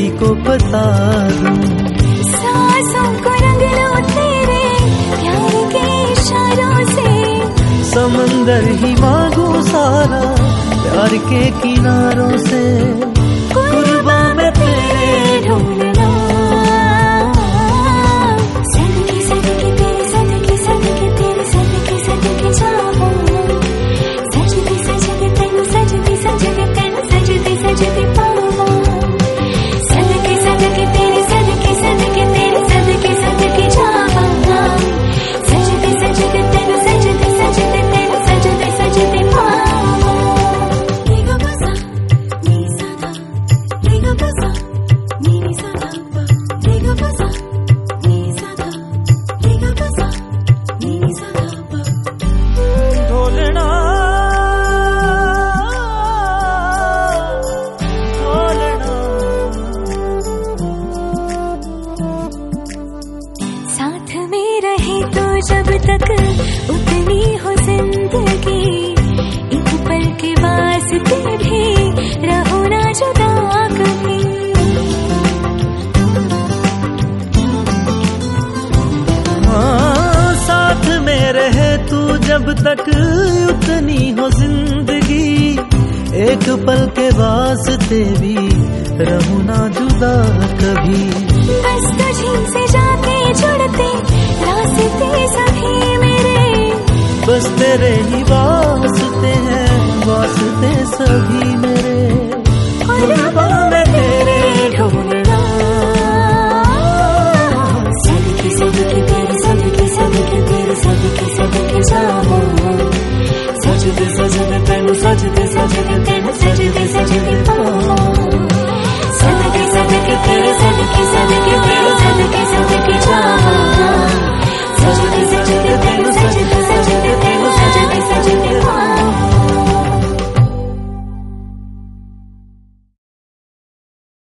किसी को बता दूं। सांसों को रंग लो तेरे प्यार के इशारों से, समंदर ही मांगू सारा प्यार के किनारों से। कुर्बान में तेरे ढूंढना, सदके सदके तेरे सदके सदके तेरे सदके सदके जाऊं, सजदे सजदे तेनु सजदे सजदे तेनु सजदे सजदे पाऊं, सदके सदके तेरे सदके सदके तेरे सदके सदके जाऊं, सजदे सजदे तेनु सजदे सजदे तेनु सजदे सजदे पाऊं। नीगा बसा नी सदा, नीगा बसा नी सदा, नीगा बसा नी सदा, नीगा बसा नी सदा। ढोलना ढोलना, साथ में रहे तो जब तक उतनी हो जिंदगी, एक पल के वास्ते भी रहो ना जुदा कभी। हाँ, साथ में रहे तू जब तक उतनी हो जिंदगी, एक पल के वास्ते भी रहूं ना जुदा कभी। बस तुझी से जाके जुड़ते रास्ते सभी मेरे, बस तेरे ही वास्ते हैं वास्ते सभी मेरे। कुर्बान में तेरे ढूंढना, सदके सदके तेरे सदके सदके तेरे सदके सदके जाऊं, सजदे सजदे तेनु सजदे सजदे